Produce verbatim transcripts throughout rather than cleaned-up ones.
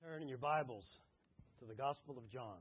Turn in your Bibles to the Gospel of John.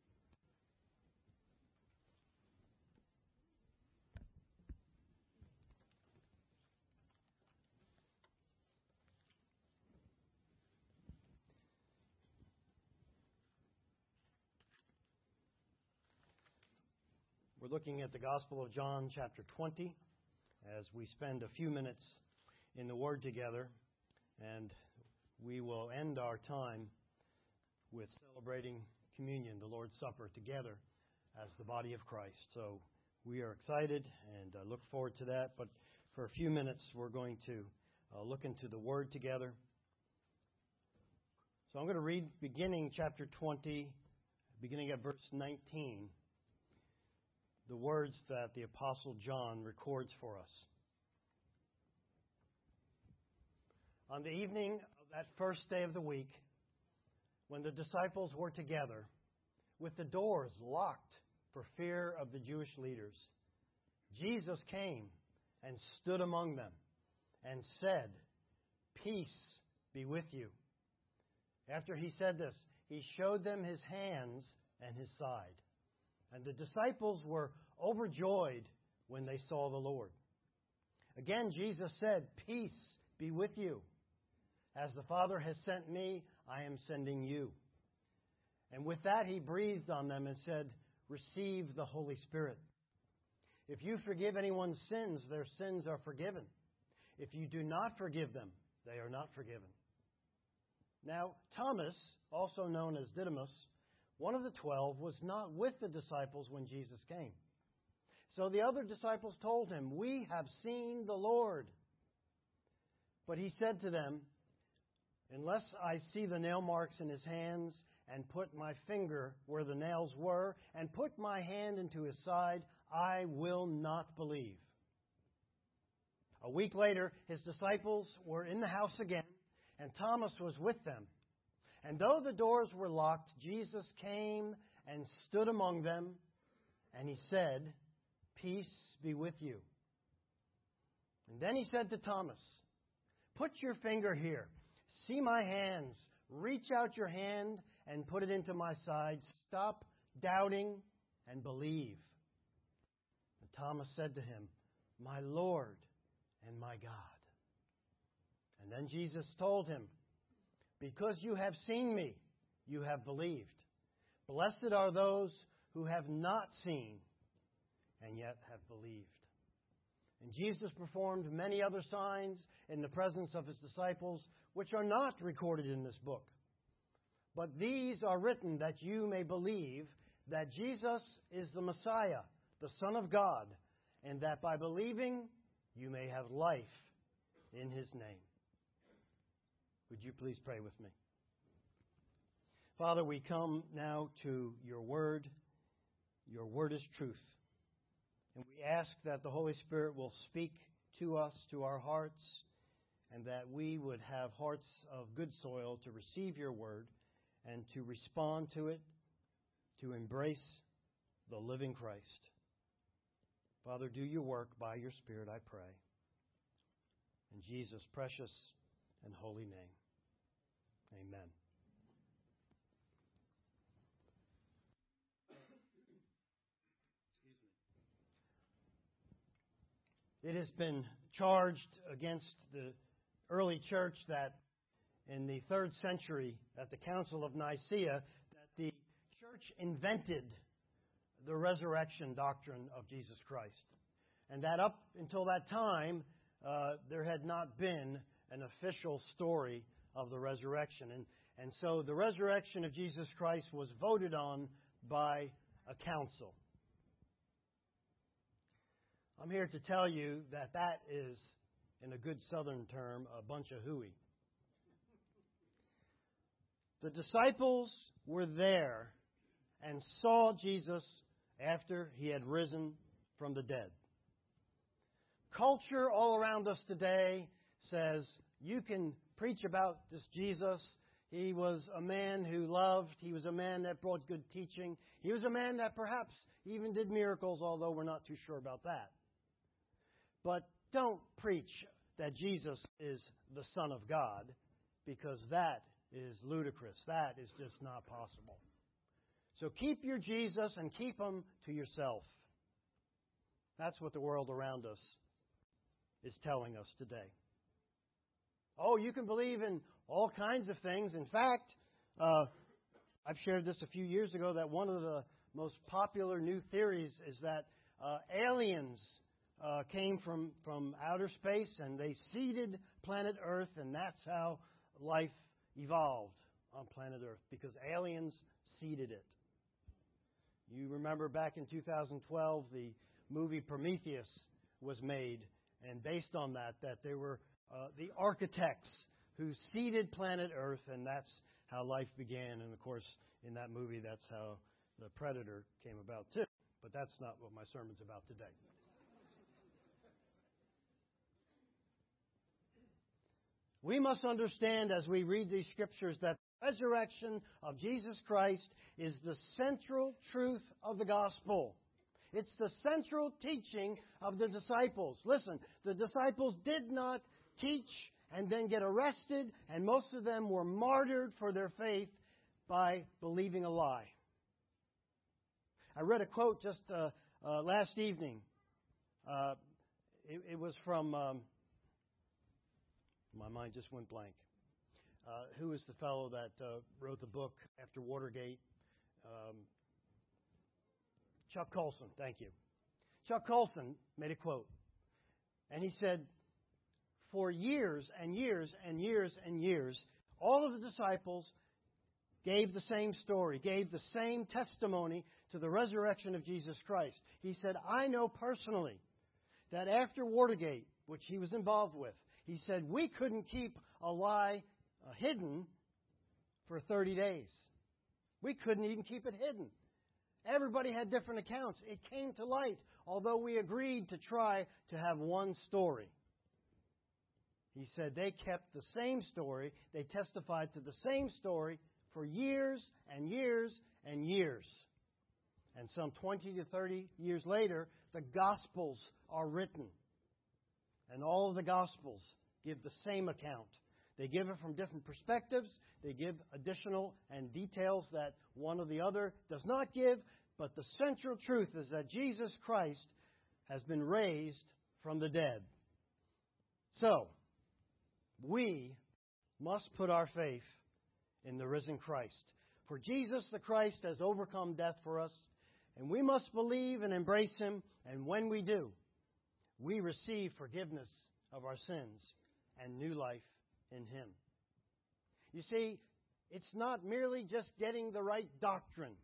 We're looking at the Gospel of John, chapter twenty, as we spend a few minutes in the Word together, and we will end our time with celebrating communion, the Lord's Supper, together as the body of Christ. So we are excited and uh, look forward to that. But for a few minutes, we're going to uh, look into the Word together. So I'm going to read beginning chapter twenty, beginning at verse nineteen, the words that the Apostle John records for us. On the evening of that first day of the week, when the disciples were together, with the doors locked for fear of the Jewish leaders, Jesus came and stood among them and said, "Peace be with you." After he said this, he showed them his hands and his side. And the disciples were overjoyed when they saw the Lord. Again, Jesus said, "Peace be with you. As the Father has sent me, I am sending you." And with that, he breathed on them and said, "Receive the Holy Spirit. If you forgive anyone's sins, their sins are forgiven. If you do not forgive them, they are not forgiven." Now, Thomas, also known as Didymus, one of the twelve, was not with the disciples when Jesus came. So the other disciples told him, "We have seen the Lord." But he said to them, "Unless I see the nail marks in his hands and put my finger where the nails were and put my hand into his side, I will not believe." A week later, his disciples were in the house again, and Thomas was with them. And though the doors were locked, Jesus came and stood among them, and he said, "Peace be with you." And then he said to Thomas, "Put your finger here. See my hands. Reach out your hand and put it into my side. Stop doubting and believe." And Thomas said to him, "My Lord and my God." And then Jesus told him, "Because you have seen me, you have believed. Blessed are those who have not seen and yet have believed." And Jesus performed many other signs in the presence of his disciples, which are not recorded in this book. But these are written that you may believe that Jesus is the Messiah, the Son of God, and that by believing you may have life in his name. Would you please pray with me? Father, we come now to your word. Your word is truth. And we ask that the Holy Spirit will speak to us, to our hearts, and that we would have hearts of good soil to receive your word and to respond to it, to embrace the living Christ. Father, do your work by your Spirit, I pray. In Jesus' precious and holy name. Amen. It has been charged against the early church that in the third century, at the Council of Nicaea, that the church invented the resurrection doctrine of Jesus Christ. And that up until that time, uh, there had not been an official story of the resurrection. And, and so the resurrection of Jesus Christ was voted on by a council. I'm here to tell you that that is, in a good southern term, a bunch of hooey. The disciples were there and saw Jesus after he had risen from the dead. Culture all around us today says, you can preach about this Jesus. He was a man who loved. He was a man that brought good teaching. He was a man that perhaps even did miracles, although we're not too sure about that. But don't preach that Jesus is the Son of God, because that is ludicrous. That is just not possible. So keep your Jesus and keep Him to yourself. That's what the world around us is telling us today. Oh, you can believe in all kinds of things. In fact, uh, I've shared this a few years ago that one of the most popular new theories is that uh, aliens uh, came from, from outer space and they seeded planet Earth, and that's how life evolved on planet Earth, because aliens seeded it. You remember back in two thousand twelve, the movie Prometheus was made, and based on that, that they were uh, the architects who seeded planet Earth, and that's how life began. And of course, in that movie, that's how the Predator came about too. But that's not what my sermon's about today. We must understand as we read these scriptures that the resurrection of Jesus Christ is the central truth of the gospel. It's the central teaching of the disciples. Listen, the disciples did not teach and then get arrested, and most of them were martyred for their faith by believing a lie. I read a quote just uh, uh, last evening. Uh, it, it was from, um, my mind just went blank. Uh, who is the fellow that uh, wrote the book after Watergate? Um, Chuck Colson, thank you. Chuck Colson made a quote, and he said, for years and years and years and years, all of the disciples gave the same story, gave the same testimony to the resurrection of Jesus Christ. He said, I know personally that after Watergate, which he was involved with, he said, we couldn't keep a lie uh, hidden for thirty days. We couldn't even keep it hidden. Everybody had different accounts. It came to light, although we agreed to try to have one story. He said they kept the same story. They testified to the same story for years and years and years. And some twenty to thirty years later, the Gospels are written. And all of the Gospels give the same account. They give it from different perspectives. They give additional and details that one or the other does not give. But the central truth is that Jesus Christ has been raised from the dead. So, we must put our faith in the risen Christ. For Jesus the Christ has overcome death for us, and we must believe and embrace Him, and when we do, we receive forgiveness of our sins and new life in Him. You see, it's not merely just getting the right doctrine.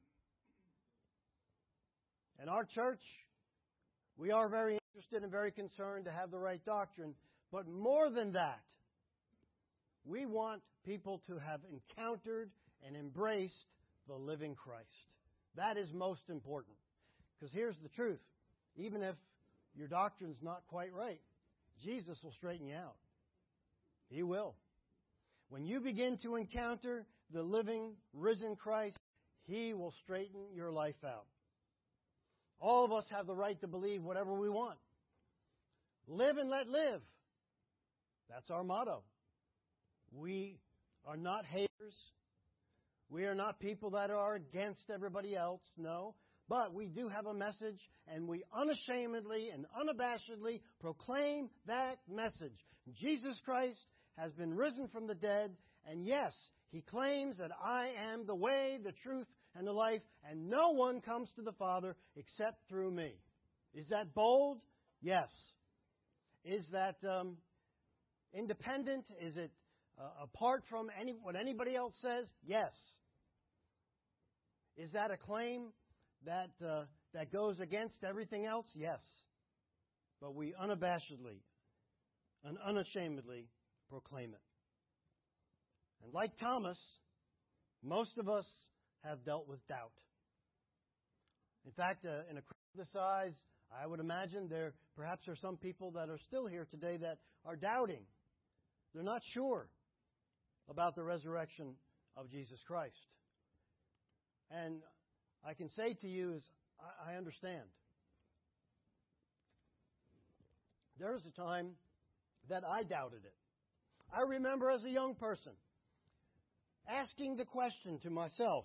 In our church, we are very interested and very concerned to have the right doctrine, but more than that, we want people to have encountered and embraced the living Christ. That is most important. Because here's the truth. Even if your doctrine's not quite right, Jesus will straighten you out. He will. When you begin to encounter the living, risen Christ, He will straighten your life out. All of us have the right to believe whatever we want. Live and let live. That's our motto. We are not haters. We are not people that are against everybody else, no. But we do have a message, and we unashamedly and unabashedly proclaim that message. Jesus Christ has been risen from the dead, and yes, He claims that I am the way, the truth, and the life, and no one comes to the Father except through me. Is that bold? Yes. Is that um, independent? Is it uh, apart from any what anybody else says? Yes. Is that a claim that uh, that goes against everything else? Yes. But we unabashedly and unashamedly proclaim it. And like Thomas, most of us have dealt with doubt. In fact, uh, in a crowd this size, I would imagine there perhaps are some people that are still here today that are doubting. They're not sure about the resurrection of Jesus Christ. And I can say to you is, I, I understand. There was a time that I doubted it. I remember as a young person, asking the question to myself.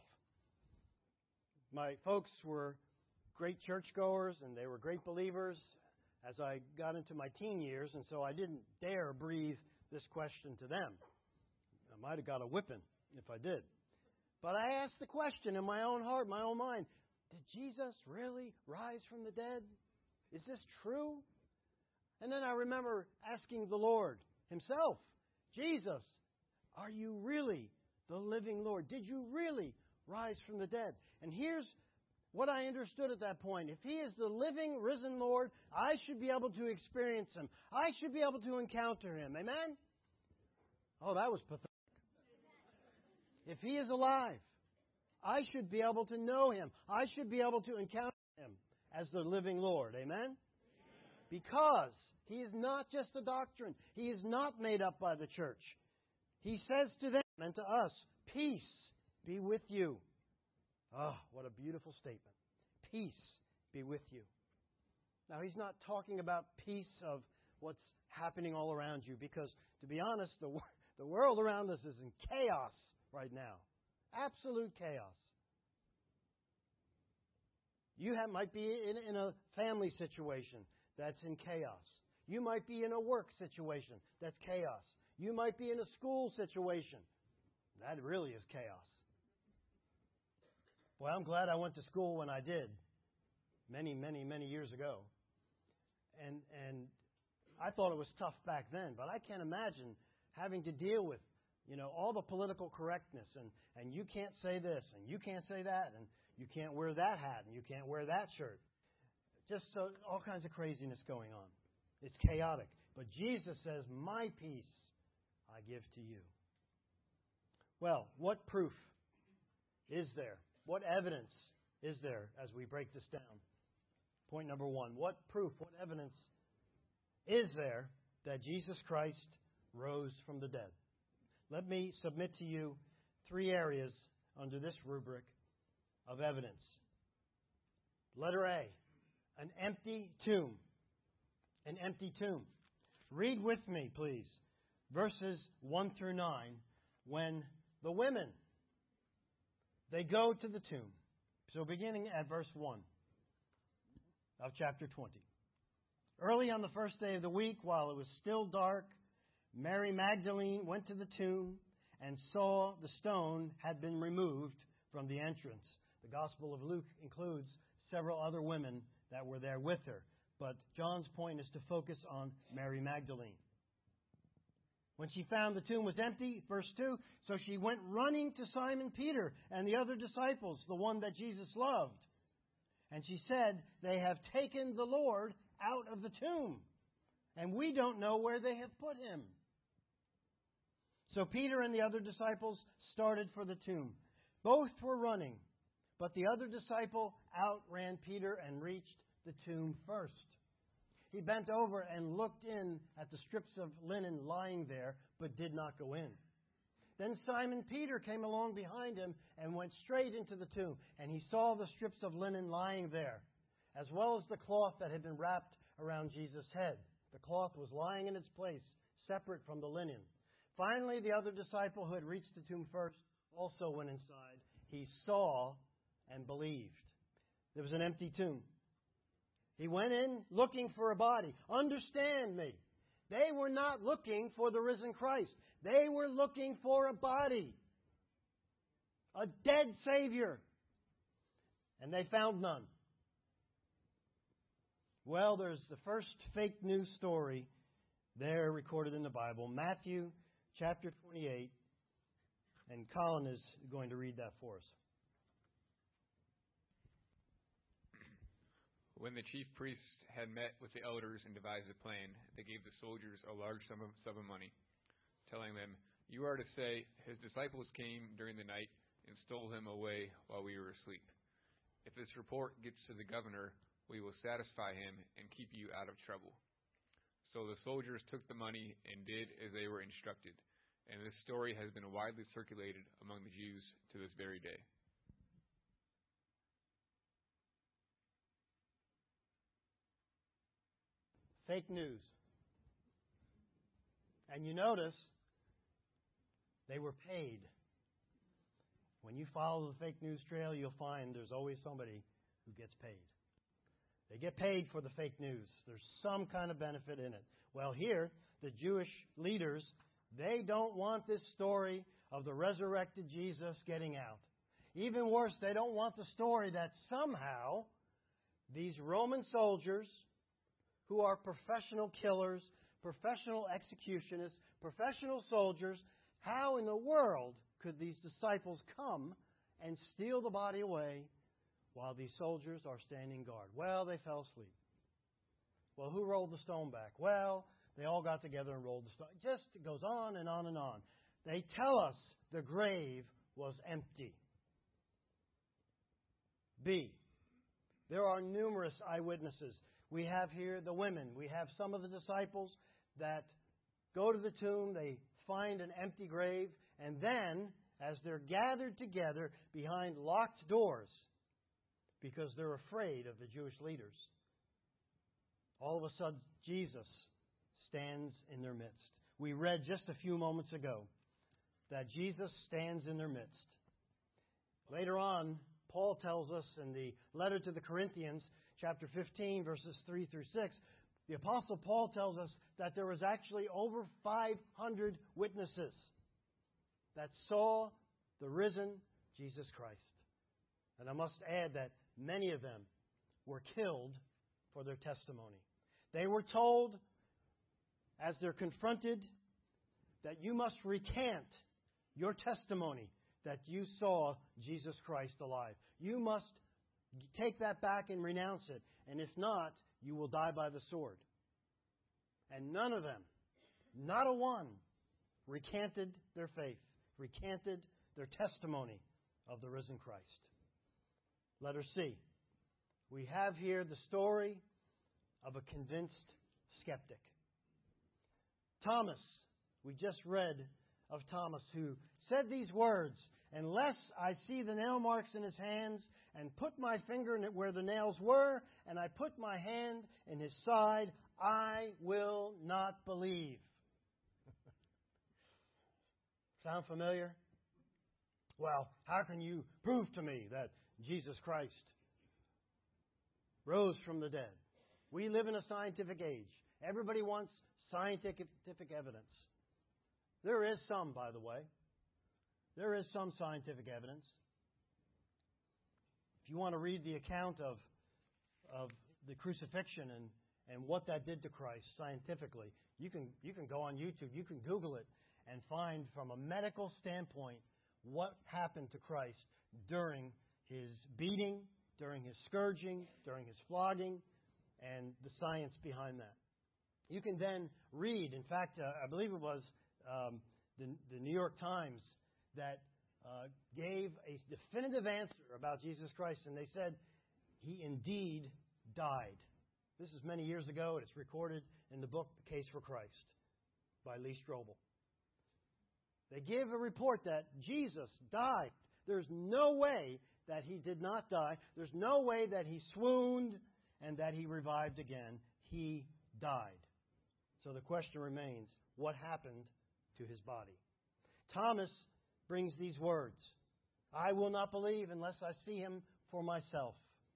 My folks were great churchgoers, and they were great believers as I got into my teen years, and so I didn't dare breathe this question to them. I might have got a whipping if I did. But I asked the question in my own heart, my own mind, did Jesus really rise from the dead? Is this true? And then I remember asking the Lord Himself, Jesus, are you really the living Lord? Did you really rise from the dead? And here's what I understood at that point. If He is the living, risen Lord, I should be able to experience Him. I should be able to encounter Him. Amen? Oh, that was pathetic. If He is alive, I should be able to know Him. I should be able to encounter Him as the living Lord. Amen? Amen. Because He is not just a doctrine. He is not made up by the church. He says to them and to us, peace be with you. Oh, what a beautiful statement. Peace be with you. Now, He's not talking about peace of what's happening all around you, because, to be honest, the, the world around us is in chaos right now. Absolute chaos. You have, might be in, in a family situation that's in chaos. You might be in a work situation that's chaos. You might be in a school situation. That really is chaos. Boy, I'm glad I went to school when I did, many, many, many years ago. And and I thought it was tough back then, but I can't imagine having to deal with, you know, all the political correctness, and, and you can't say this, and you can't say that, and you can't wear that hat, and you can't wear that shirt. Just so, all kinds of craziness going on. It's chaotic. But Jesus says, my peace I give to you. Well, what proof is there? What evidence is there as we break this down? Point number one. What proof, what evidence is there that Jesus Christ rose from the dead? Let me submit to you three areas under this rubric of evidence. Letter A, an empty tomb. An empty tomb. Read with me, please, verses one through nine, when the women, they go to the tomb. So beginning at verse one of chapter twenty. Early on the first day of the week, while it was still dark, Mary Magdalene went to the tomb and saw the stone had been removed from the entrance. The Gospel of Luke includes several other women that were there with her, but John's point is to focus on Mary Magdalene. When she found the tomb was empty, verse two, so she went running to Simon Peter and the other disciples, the one that Jesus loved. And she said, they have taken the Lord out of the tomb, and we don't know where they have put Him. So Peter and the other disciples started for the tomb. Both were running, but the other disciple outran Peter and reached the tomb first. He bent over and looked in at the strips of linen lying there, but did not go in. Then Simon Peter came along behind him and went straight into the tomb, and he saw the strips of linen lying there, as well as the cloth that had been wrapped around Jesus' head. The cloth was lying in its place, separate from the linen. Finally, the other disciple who had reached the tomb first also went inside. He saw and believed. There was an empty tomb. He went in looking for a body. Understand me. They were not looking for the risen Christ. They were looking for a body. A dead Savior. And they found none. Well, there's the first fake news story there recorded in the Bible. Matthew chapter twenty-eight. And Colin is going to read that for us. When the chief priests had met with the elders and devised a plan, they gave the soldiers a large sum of, sum of money, telling them, you are to say, his disciples came during the night and stole him away while we were asleep. If this report gets to the governor, we will satisfy him and keep you out of trouble. So the soldiers took the money and did as they were instructed, and this story has been widely circulated among the Jews to this very day. Fake news. And you notice they were paid. When you follow the fake news trail, you'll find there's always somebody who gets paid. They get paid for the fake news. There's some kind of benefit in it. Well, here, the Jewish leaders, they don't want this story of the resurrected Jesus getting out. Even worse, they don't want the story that somehow these Roman soldiers, who are professional killers, professional executionists, professional soldiers, how in the world could these disciples come and steal the body away while these soldiers are standing guard? Well, they fell asleep. Well, who rolled the stone back? Well, they all got together and rolled the stone. It just goes on and on and on. They tell us the grave was empty. B, there are numerous eyewitnesses. We have here the women. We have some of the disciples that go to the tomb. They find an empty grave. And then, as they're gathered together behind locked doors, because they're afraid of the Jewish leaders, all of a sudden, Jesus stands in their midst. We read just a few moments ago that Jesus stands in their midst. Later on, Paul tells us in the letter to the Corinthians, chapter fifteen, verses three through six, the Apostle Paul tells us that there was actually over five hundred witnesses that saw the risen Jesus Christ. And I must add that many of them were killed for their testimony. They were told, as they're confronted, that you must recant your testimony that you saw Jesus Christ alive. You must take that back and renounce it. And if not, you will die by the sword. And none of them, not a one, recanted their faith, recanted their testimony of the risen Christ. Letter C. We have here the story of a convinced skeptic. Thomas, we just read of Thomas, who said these words, "Unless I see the nail marks in his hands and put my finger in it where the nails were, and I put my hand in his side, I will not believe." Sound familiar? Well, how can you prove to me that Jesus Christ rose from the dead? We live in a scientific age. Everybody wants scientific evidence. There is some, by the way. There is some scientific evidence. If you want to read the account of, of the crucifixion and, and what that did to Christ scientifically, you can, you can go on YouTube, you can Google it, and find from a medical standpoint what happened to Christ during his beating, during his scourging, during his flogging, and the science behind that. You can then read, in fact, uh, I believe it was um, the, the New York Times that uh, gave a definitive answer about Jesus Christ, and they said he indeed died. This is many years ago, and it's recorded in the book, The Case for Christ, by Lee Strobel. They give a report that Jesus died. There's no way that he did not die. There's no way that he swooned and that he revived again. He died. So the question remains, what happened to his body? Thomas brings these words, "I will not believe unless I see him for myself."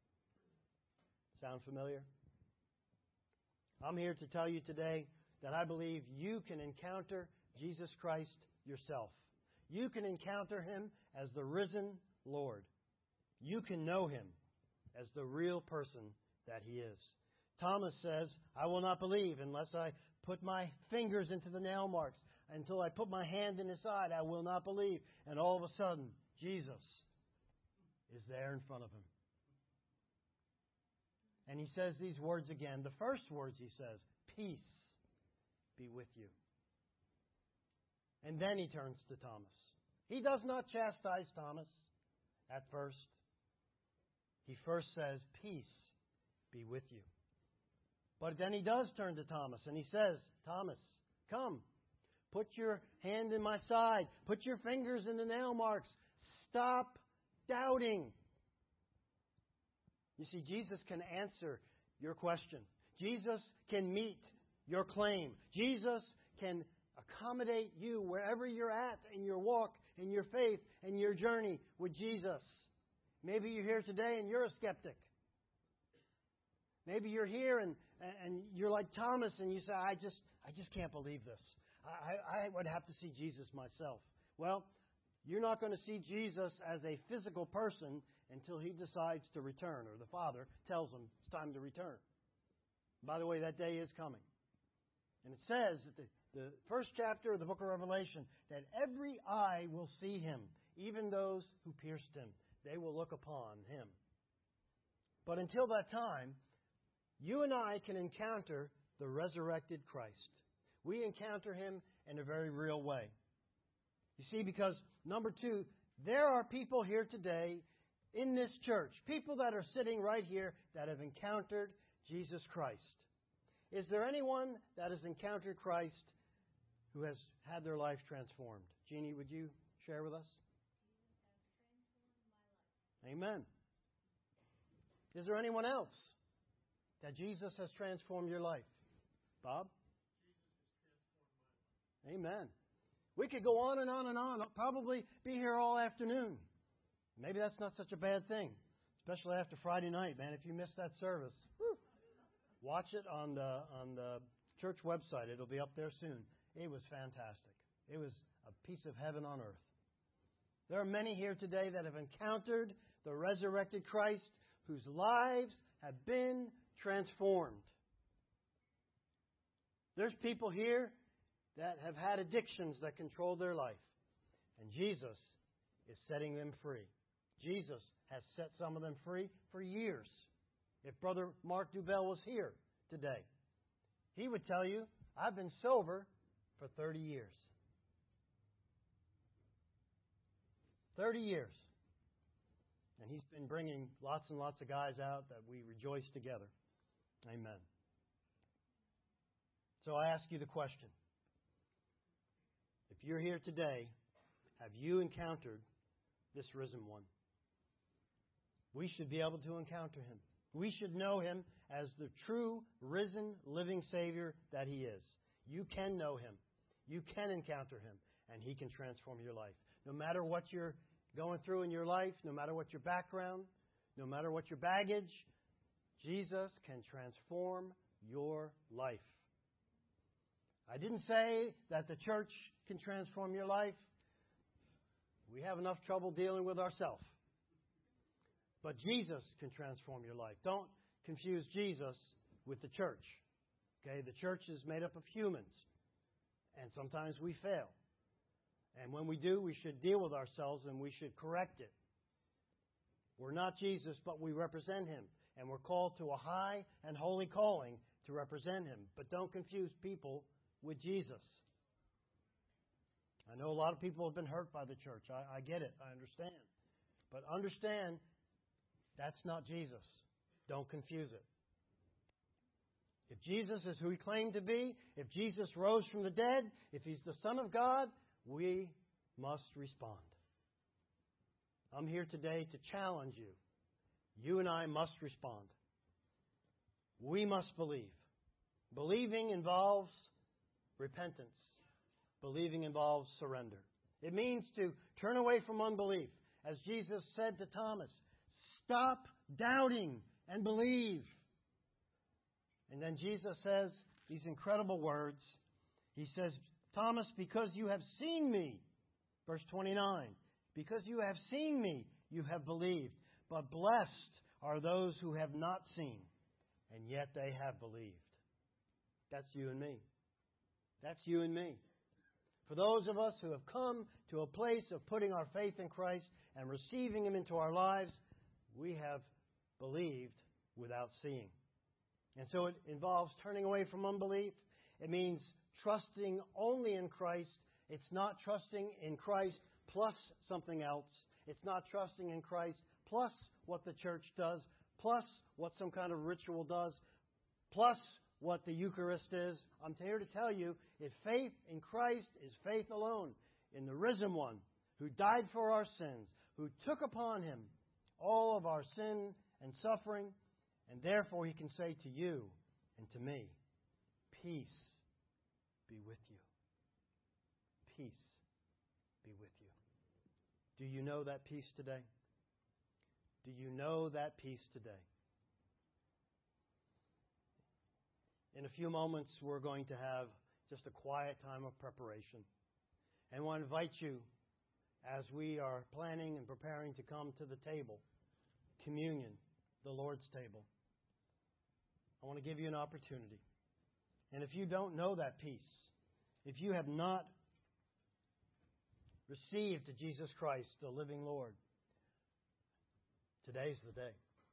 Sound familiar? I'm here to tell you today that I believe you can encounter Jesus Christ yourself. You can encounter him as the risen Lord. You can know him as the real person that he is. Thomas says, "I will not believe unless I put my fingers into the nail marks. Until I put my hand in his side, I will not believe." And all of a sudden, Jesus is there in front of him. And he says these words again. The first words he says, "Peace be with you." And then he turns to Thomas. He does not chastise Thomas at first. He first says, "Peace be with you." But then he does turn to Thomas and he says, "Thomas, come. Put your hand in my side. Put your fingers in the nail marks. Stop doubting." You see, Jesus can answer your question. Jesus can meet your claim. Jesus can accommodate you wherever you're at in your walk, in your faith and your journey with Jesus. Maybe you're here today and you're a skeptic. Maybe you're here and, and you're like Thomas and you say, I just I just can't believe this. I, I would have to see Jesus myself. Well, you're not going to see Jesus as a physical person until He decides to return, or the Father tells Him it's time to return. By the way, that day is coming. And it says that the, the first chapter of the book of Revelation that every eye will see Him, even those who pierced Him. They will look upon Him. But until that time, you and I can encounter the resurrected Christ. We encounter Him in a very real way. You see, because, number two, there are people here today in this church, people that are sitting right here that have encountered Jesus Christ. Is there anyone that has encountered Christ who has had their life transformed? Jeannie, would you share with us? Amen. Is there anyone else that Jesus has transformed your life? Bob? Amen. We could go on and on and on. I'll probably be here all afternoon. Maybe that's not such a bad thing, especially after Friday night, man. If you missed that service, whew, watch it on the on the church website. It'll be up there soon. It was fantastic. It was a piece of heaven on earth. There are many here today that have encountered the resurrected Christ whose lives have been transformed. There's people here that have had addictions that control their life. And Jesus is setting them free. Jesus has set some of them free for years. If Brother Mark Dubell was here today, he would tell you, I've been sober for thirty years. thirty years. And he's been bringing lots and lots of guys out that we rejoice together. Amen. So I ask you the question. If you're here today, have you encountered this risen one? We should be able to encounter Him. We should know Him as the true, risen, living Savior that He is. You can know Him. You can encounter Him, and He can transform your life. No matter what you're going through in your life, no matter what your background, no matter what your baggage, Jesus can transform your life. I didn't say that the church can transform your life. We have enough trouble dealing with ourselves. But Jesus can transform your life. Don't confuse Jesus with the church. Okay, the church is made up of humans. And sometimes we fail. And when we do, we should deal with ourselves and we should correct it. We're not Jesus, but we represent Him. And we're called to a high and holy calling to represent Him. But don't confuse people with Jesus. I know a lot of people have been hurt by the church. I, I get it. I understand. But understand, that's not Jesus. Don't confuse it. If Jesus is who He claimed to be, if Jesus rose from the dead, if He's the Son of God, we must respond. I'm here today to challenge you. You and I must respond. We must believe. Believing involves repentance. Believing involves surrender. It means to turn away from unbelief. As Jesus said to Thomas, stop doubting and believe. And then Jesus says these incredible words. He says, Thomas, because you have seen me, verse twenty-nine, because you have seen me, you have believed. But blessed are those who have not seen, and yet they have believed. That's you and me. That's you and me. For those of us who have come to a place of putting our faith in Christ and receiving Him into our lives, we have believed without seeing. And so it involves turning away from unbelief. It means trusting only in Christ. It's not trusting in Christ plus something else. It's not trusting in Christ plus what the church does, plus what some kind of ritual does, plus what the Eucharist is. I'm here to tell you, if faith in Christ is faith alone, in the risen one who died for our sins, who took upon Him all of our sin and suffering, and therefore He can say to you and to me, peace be with you. Peace be with you. Do you know that peace today? Do you know that peace today? In a few moments, we're going to have just a quiet time of preparation. And I want to invite you, as we are planning and preparing to come to the table, communion, the Lord's table, I want to give you an opportunity. And if you don't know that peace, if you have not received Jesus Christ, the living Lord, today's the day.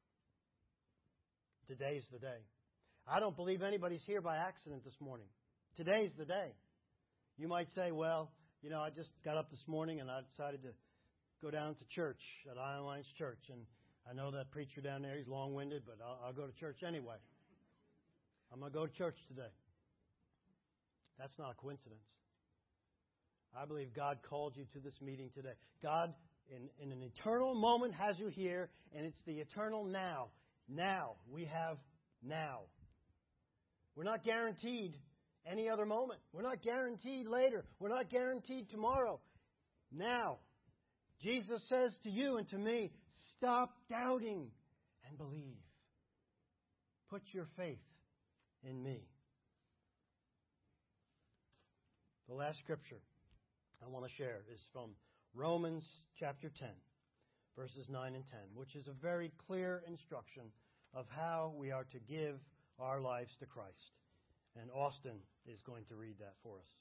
Today's the day. I don't believe anybody's here by accident this morning. Today's the day. You might say, well, you know, I just got up this morning and I decided to go down to church at Iron Alliance Church. And I know that preacher down there, he's long-winded, but I'll, I'll go to church anyway. I'm going to go to church today. That's not a coincidence. I believe God called you to this meeting today. God, in, in an eternal moment, has you here, and it's the eternal now. Now. We have now. We're not guaranteed any other moment. We're not guaranteed later. We're not guaranteed tomorrow. Now. Jesus says to you and to me, stop doubting and believe. Put your faith in me. The last scripture I want to share is from Romans chapter ten, verses nine and ten, which is a very clear instruction of how we are to give our lives to Christ. And Austin is going to read that for us.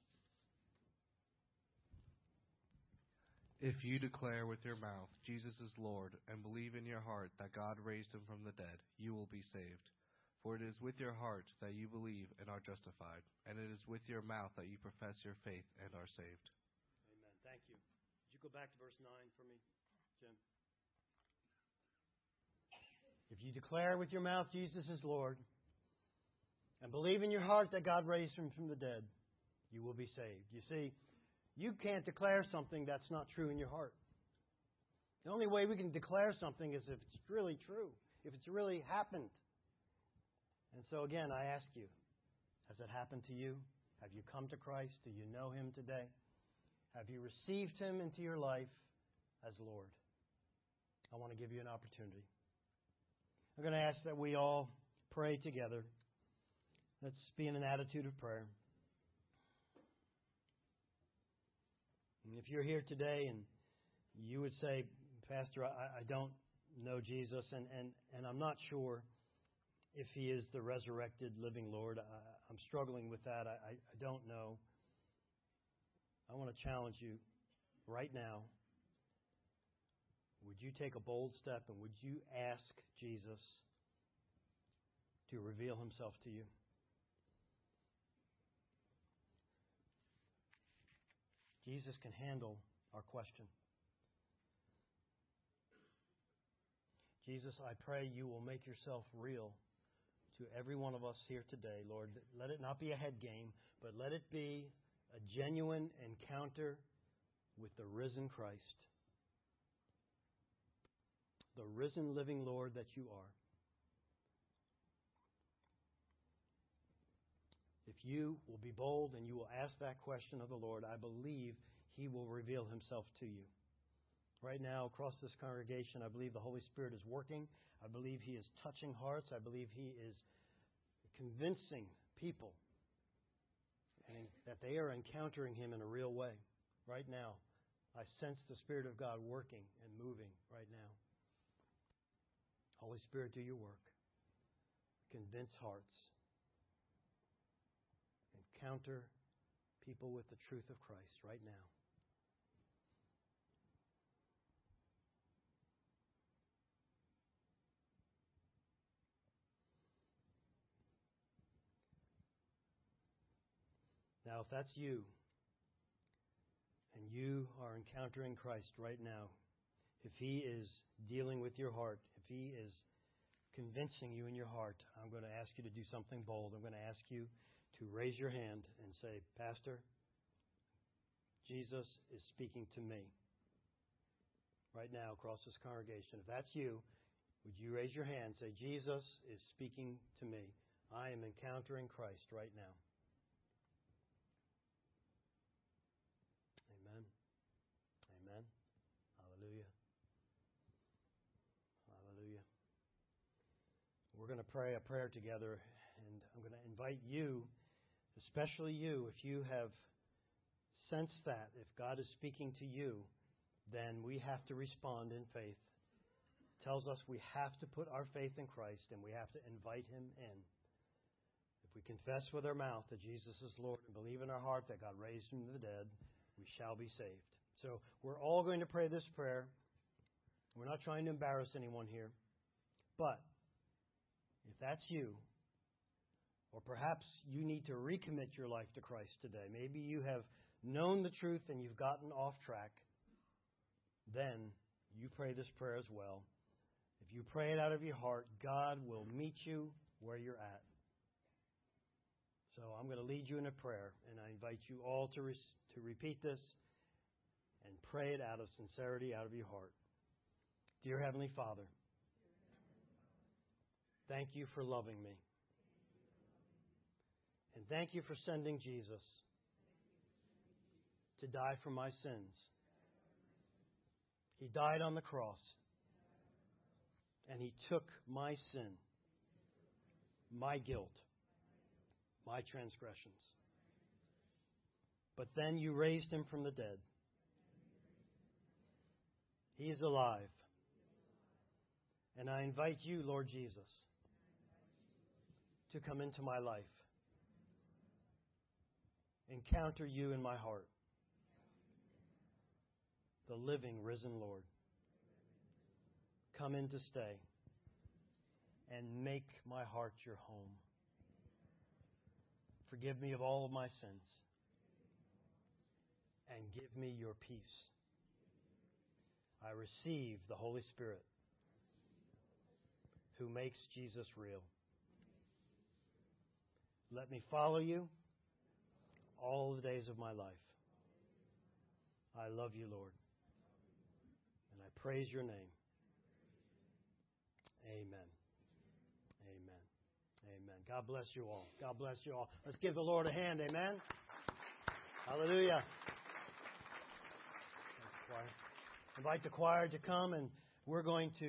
If you declare with your mouth Jesus is Lord and believe in your heart that God raised him from the dead, you will be saved. For it is with your heart that you believe and are justified, and it is with your mouth that you profess your faith and are saved. Amen. Thank you. Would you go back to verse nine for me, Jim? If you declare with your mouth Jesus is Lord and believe in your heart that God raised him from the dead, you will be saved. You see, you can't declare something that's not true in your heart. The only way we can declare something is if it's really true, if it's really happened. And so again, I ask you, has it happened to you? Have you come to Christ? Do you know him today? Have you received him into your life as Lord? I want to give you an opportunity. I'm going to ask that we all pray together. Let's be in an attitude of prayer. And if you're here today and you would say, Pastor, I, I don't know Jesus and, and, and I'm not sure if he is the resurrected living Lord. I, I'm struggling with that. I, I, I don't know. I want to challenge you right now. Would you take a bold step and would you ask Jesus to reveal himself to you? Jesus can handle our question. Jesus, I pray you will make yourself real to every one of us here today, Lord. Let it not be a head game, but let it be a genuine encounter with the risen Christ, the risen living Lord that you are. If you will be bold and you will ask that question of the Lord, I believe he will reveal himself to you. Right now, across this congregation, I believe the Holy Spirit is working. I believe he is touching hearts. I believe he is convincing people and that they are encountering him in a real way. Right now, I sense the Spirit of God working and moving right now. Holy Spirit, do your work. Convince hearts. Encounter people with the truth of Christ right now. Now, if that's you, and you are encountering Christ right now, if he is dealing with your heart, if he is convincing you in your heart, I'm going to ask you to do something bold. I'm going to ask you to raise your hand and say, Pastor, Jesus is speaking to me right now across this congregation. If that's you, would you raise your hand and say, Jesus is speaking to me. I am encountering Christ right now. Amen. Amen. we're going to pray a prayer together, and I'm going to invite you, especially you, if you have sensed that, if God is speaking to you, then we have to respond in faith. It tells us we have to put our faith in Christ, and we have to invite Him in. If we confess with our mouth that Jesus is Lord and believe in our heart that God raised Him from the dead, we shall be saved. So we're all going to pray this prayer. We're not trying to embarrass anyone here. But if that's you, or perhaps you need to recommit your life to Christ today, maybe you have known the truth and you've gotten off track, then you pray this prayer as well. If you pray it out of your heart, God will meet you where you're at. So I'm going to lead you in a prayer, and I invite you all to, re- to repeat this and pray it out of sincerity, out of your heart. Dear Heavenly Father, thank you for loving me. And thank you for sending Jesus to die for my sins. He died on the cross, and He took my sin, my guilt, my transgressions. But then you raised Him from the dead. He is alive. And I invite you, Lord Jesus, to come into my life. Encounter you in my heart, the living, risen Lord. Come in to stay and make my heart your home. Forgive me of all of my sins and give me your peace. I receive the Holy Spirit who makes Jesus real. Let me follow you all the days of my life. I love you, Lord, and I praise your name. Amen. Amen. Amen. God bless you all. God bless you all. Let's give the Lord a hand. Amen. Hallelujah. Invite the choir to come, and we're going to